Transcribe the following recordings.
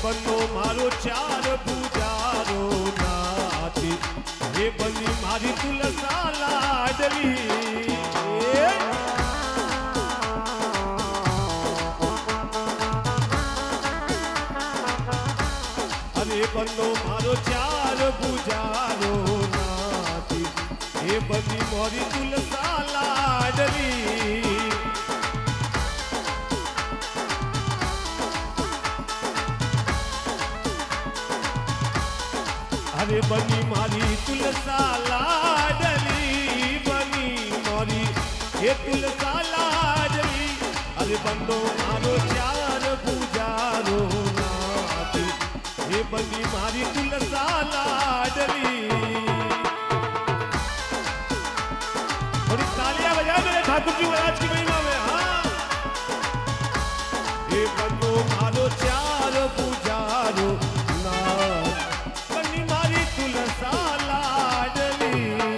बनो मारो चार पूजारो नाती, ये बनी मारी तुलसा लाडली। अरे बनो मारो चार पूजारो नाती, ये बनी मारी तुलसा लाडली। अरे बनी मारी तुलसा लाडली, बनी मारी ये तुलसा लाडली। अरे बनो मारो चार पूजारो नाती, ये बनी मारी तुलसा लाडली। थोड़ी तालियां बजाओ मेरे ठाकुर जी महाराज की महिमा में। हाँ, ये बनो मारो चार पूजारो नाती, बनी मारी तुलसा लाडली।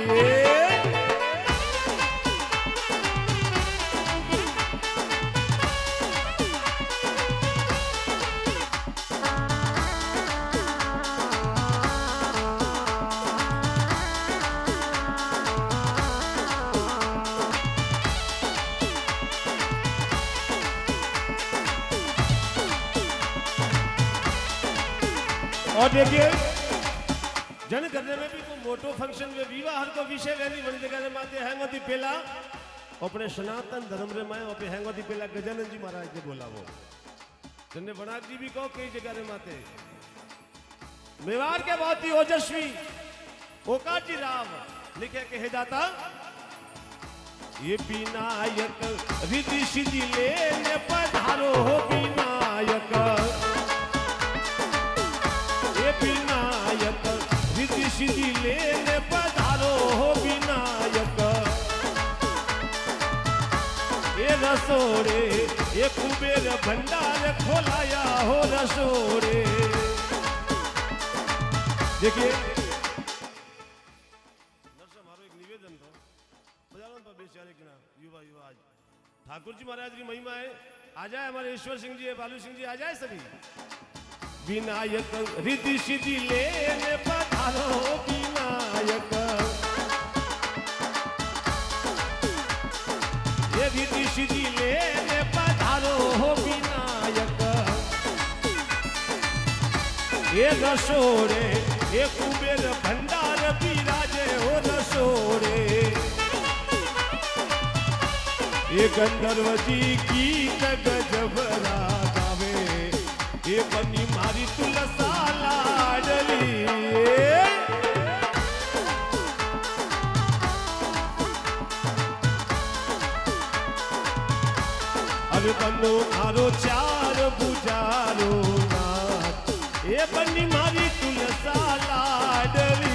और देखिए जन करने में भी कोई मोटो फंक्शन में विवाह को विषय रहनी बड़ी जगह रे माते हैंगोती पेला अपने सनातन धर्म रे माए ओपे हैंगोती पेला गजानन जी महाराज ने बोलावो। जन्ने बनाक जी भी कहो कई जगह रे माते मेवाड़ के बहुत ही ओजस्वी ओकाजी राव लिखे के हे दाता, ये विनायक रिद्धि सिद्धि लेने पधारो हो विनायक, ये विनायक रिद्धि सिद्धि लेने पधारो हो विनायक। ये रसोड़े ये कुबेर भंडार खोलाया हो रसोड़े। देखिए दर्शक हमारो एक निवेदन था बजावन पर बेचारे की ना युवा युवा आज ठाकुर जी महाराज की महिमा है। आ जाए हमारे ईश्वर सिंह जी बालू सिंह जी आ जाए सभी। विनायक रिद्धि सिद्धि लेने पधारो विनायक, ये रिद्धि सिद्धि लेने पधारो हो विनायक। ये रसोड़े ये कुबेर भंडार विराजे हो रसोड़े। ये गंधर्व जी गीत गजबरा गावे, ये बनी मारी तुलसा लाडली। अरे बनो मारो चार बुजारो नाथ, ये बनी मारी तुलसा लाडली।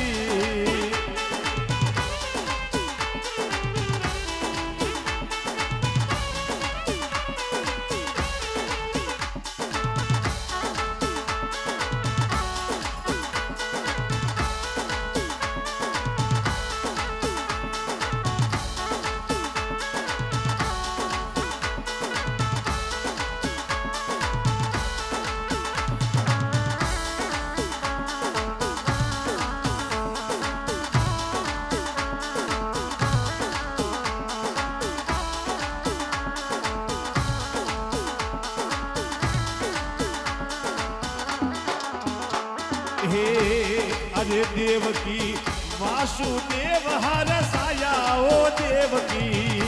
अरे देवकी वासुदेव हरसाया ओ देवकी,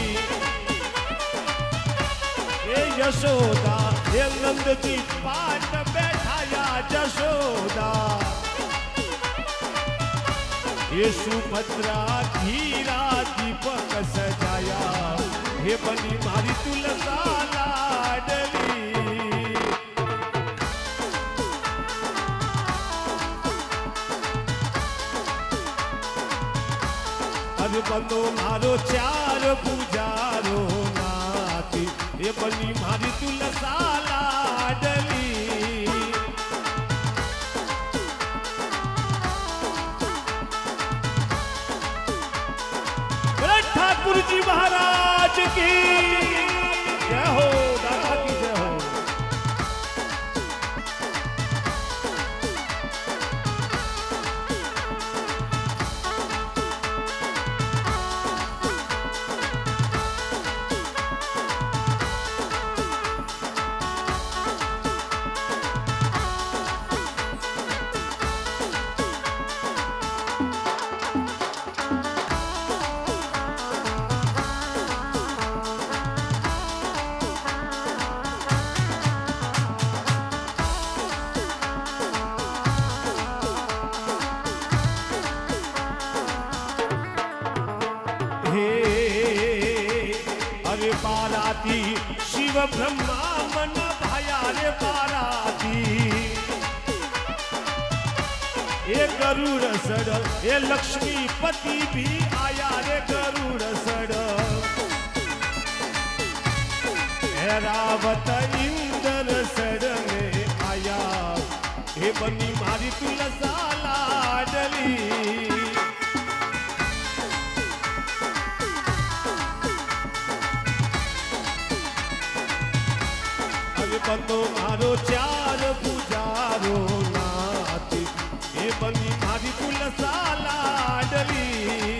ये यशोदा ये नंद जी पाट बैठाया जशोदा। ये सुभद्रा धीरा दीपक सजाया, हे बनी मारी तुलसा लाडली। अरे बनो मारो चार पूजारो नाती, ये बनी मारी तुलसा लाडली। ठाकुर जी महाराज की जय हो, दादा की जय हो। पाराती शिव ब्रह्मा मन भाया रे पाराती ये गरुड़ सड़ ये लक्ष्मीपति भी आया रे गरुड़ सड़ रावत इंद्र सड़ में आया हे बनी मारी तुलसा लाडली बनो मारो चार पुजारो नाथ ये बनी मारी तुलसा लाडली